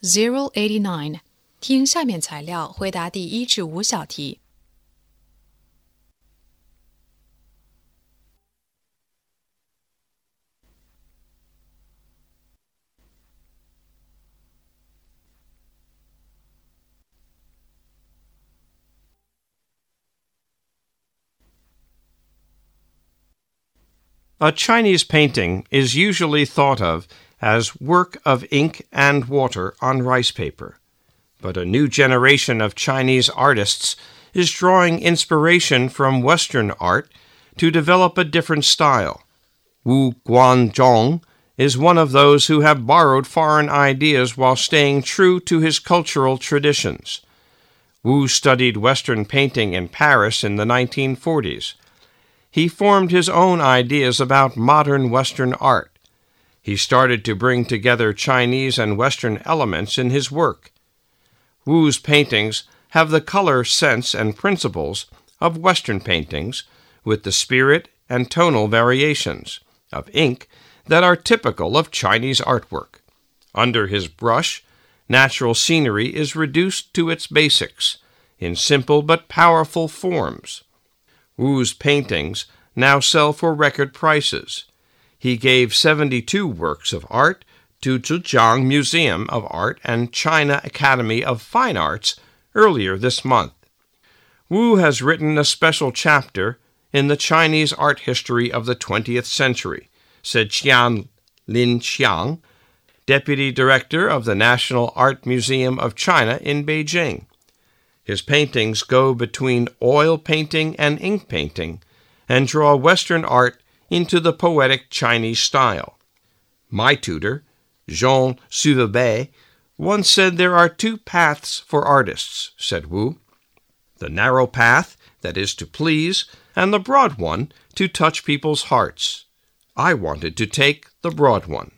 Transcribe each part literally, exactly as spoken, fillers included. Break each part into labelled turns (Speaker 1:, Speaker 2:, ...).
Speaker 1: zero eighty-nine， 听下面材料回答第一至五小题。
Speaker 2: A Chinese painting is usually thought of as work of ink and water on rice paper, but a new generation of Chinese artists is drawing inspiration from Western art to develop a different style. Wu Guanzhong is one of those who have borrowed foreign ideas while staying true to his cultural traditions. Wu studied Western painting in Paris in the nineteen forties. He formed his own ideas about modern Western art. He started to bring together Chinese and Western elements in his work. Wu's paintings have the color sense and principles of Western paintings, with the spirit and tonal variations of ink that are typical of Chinese artwork. Under his brush, natural scenery is reduced to its basics, in simple but powerful forms. Wu's paintings now sell for record prices. He gave seventy-two works of art to Zhejiang Museum of Art and China Academy of Fine Arts earlier this month. Wu has written a special chapter in the Chinese art history of the twentieth century, said Qian Linxiang, deputy director of the National Art Museum of China in Beijing. His paintings go between oil painting and ink painting and draw Western art into the poetic Chinese style. My tutor, Jean Suverbet, once said there are two paths for artists, said Wu. The narrow path, that is to please, and the broad one, to touch people's hearts. I wanted to take the broad one.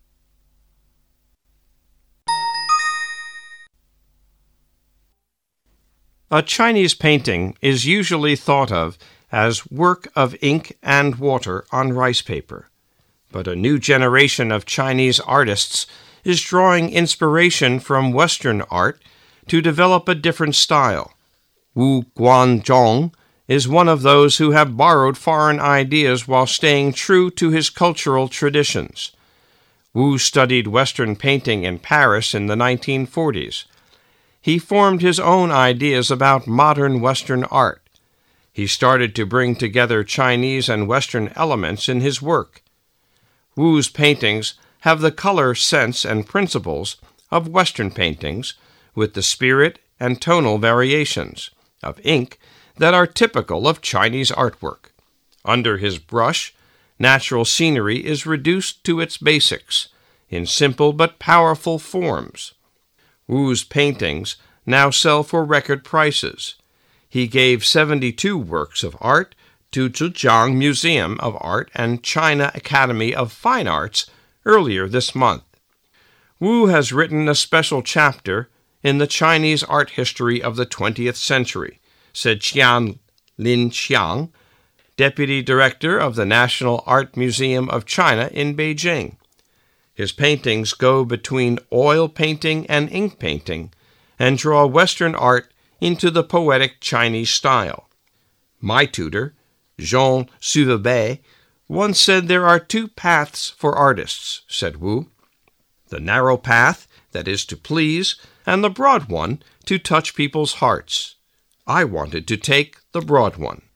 Speaker 2: A Chinese painting is usually thought of as work of ink and water on rice paper, but a new generation of Chinese artists is drawing inspiration from Western art to develop a different style. Wu Guanzhong is one of those who have borrowed foreign ideas while staying true to his cultural traditions. Wu studied Western painting in Paris in the nineteen forties. He formed his own ideas about modern Western art. He started to bring together Chinese and Western elements in his work. Wu's paintings have the color sense and principles of Western paintings, with the spirit and tonal variations of ink that are typical of Chinese artwork. Under his brush, natural scenery is reduced to its basics, in simple but powerful forms. Wu's paintings now sell for record prices. He gave seventy-two works of art to Zhejiang Museum of Art and China Academy of Fine Arts earlier this month. Wu has written a special chapter in the Chinese art history of the twentieth century, said Qian Linxiang, deputy director of the National Art Museum of China in Beijing. His paintings go between oil painting and ink painting and draw Western art into the poetic Chinese style. My tutor, Jean Suverbet, once said there are two paths for artists, said Wu. The narrow path, that is to please, and the broad one, to touch people's hearts. I wanted to take the broad one.